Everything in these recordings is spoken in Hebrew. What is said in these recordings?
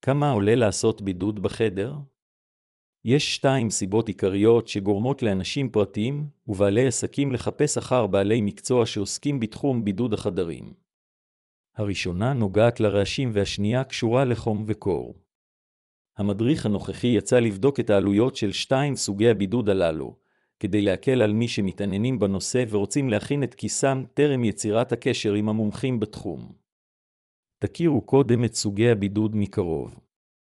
כמה עולה לעשות בידוד בחדר? יש 2 סיבות עיקריות שגורמות לאנשים פרטיים ובעלי עסקים לחפש אחר בעלי מקצוע שעוסקים בתחום בידוד החדרים. הראשונה נוגעת לרעשים והשנייה קשורה לחום וקור. המדריך הנוכחי יצא לבדוק את העלויות של 2 סוגי הבידוד הללו, כדי להקל על מי שמתעניינים בנושא ורוצים להכין את כיסם טרם יצירת הקשר עם המומחים בתחום. תכירו קודם את סוגי הבידוד מקרוב.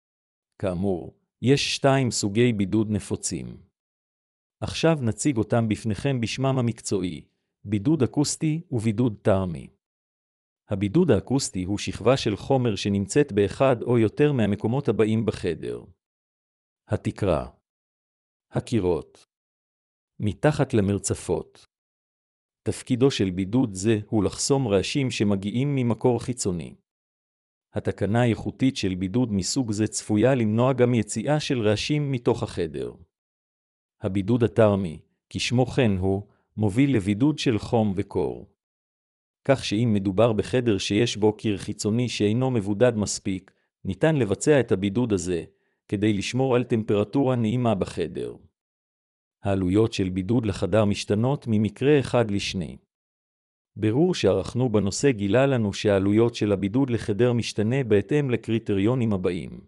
כאמור, יש 2 סוגי בידוד נפוצים. עכשיו נציג אותם בפניכם בשמם המקצועי, בידוד אקוסטי ובידוד טרמי. הבידוד האקוסטי הוא שכבה של חומר שנמצאת באחד או יותר מהמקומות הבאים בחדר. התקרה, הקירות, מתחת למרצפות. תפקידו של בידוד זה הוא לחסום רעשים שמגיעים ממקור חיצוני. התקנה האיכותית של בידוד מסוג זה צפויה למנוע גם יציאה של רעשים מתוך החדר. הבידוד הטרמי, כשמו כן הוא, מוביל לבידוד של חום וקור. כך שאם מדובר בחדר שיש בו קיר חיצוני שאינו מבודד מספיק, ניתן לבצע את הבידוד הזה, כדי לשמור על טמפרטורה נעימה בחדר. העלויות של בידוד לחדר משתנות ממקרה אחד לשני. בירור שערכנו בנושא גילה לנו שהעלויות של הבידוד לחדר משתנה בהתאם לקריטריונים הבאים.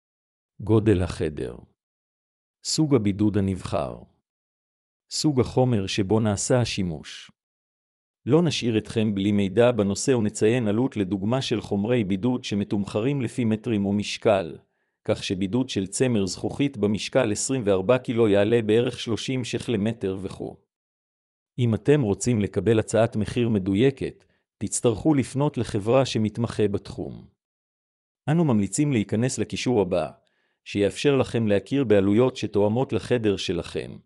גודל החדר. סוג הבידוד הנבחר. סוג החומר שבו נעשה השימוש. לא נשאיר אתכם בלי מידע בנושא ונציין עלות לדוגמה של חומרי בידוד שמתומחרים לפי מטרים ומשקל, כך שבידוד של צמר זכוכית במשקל 24 קילו יעלה בערך 30 ש"ח למטר וכו'. אם אתם רוצים לקבל הצעת מחיר מדויקת, תצטרכו לפנות לחברה שמתמחה בתחום. אנו ממליצים להיכנס לקישור הבא, שיאפשר לכם להכיר בעלויות שתואמות לחדר שלכם.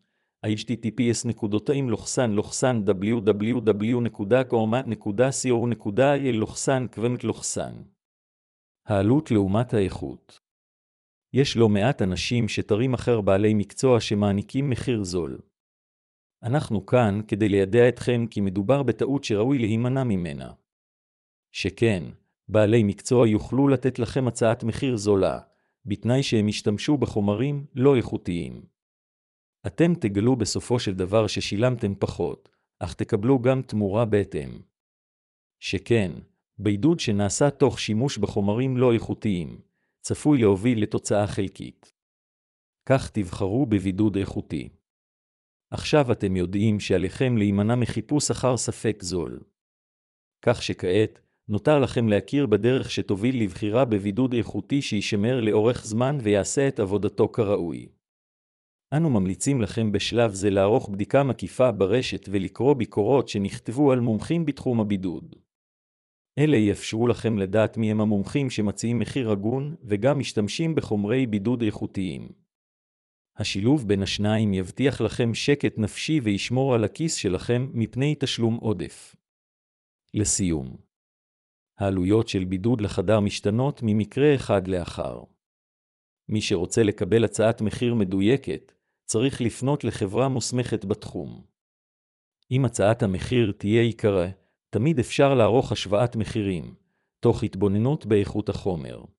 https://www.gormat.co.il/. העלות לעומת האיכות. יש לא מעט אנשים שתרים אחר בעלי מקצוע שמעניקים מחיר זול. אנחנו כאן כדי לידע אתכם כי מדובר בטעות שראוי להימנע ממנה. שכן, בעלי מקצוע יוכלו לתת לכם הצעת מחיר זולה, בתנאי שהם ישתמשו בחומרים לא איכותיים. אתם תגלו בסופו של דבר ששילמתם פחות, אך תקבלו גם תמורה בהתאם. שכן, בידוד שנעשה תוך שימוש בחומרים לא איכותיים, צפוי להוביל לתוצאה חלקית. כך תבחרו בבידוד איכותי. עכשיו אתם יודעים שעליכם להימנע מחיפוש אחר ספק זול. כך שכעת, נותר לכם להכיר בדרך שתוביל לבחירה בבידוד איכותי שישמר לאורך זמן ויעשה את עבודתו כראוי. אנו ממליצים לכם בשלב זה לערוך בדיקה מקיפה ברשת ולקרוא ביקורות שנכתבו על מומחים בתחום הבידוד. אלה יאפשרו לכם לדעת מי הם המומחים שמציעים מחיר הגון וגם משתמשים בחומרי בידוד איכותיים. השילוב בין השניים יבטיח לכם שקט נפשי וישמור על הכיס שלכם מפני תשלום עודף. לסיום, העלויות של בידוד לחדר משתנות ממקרה אחד לאחר. מי שרוצה לקבל הצעת מחיר מדויקת, צריך לפנות לחברה מוסמכת בתחום. אם הצעת המחיר תהיה יקרה, תמיד אפשר לערוך השוואת מחירים, תוך התבוננות באיכות החומר.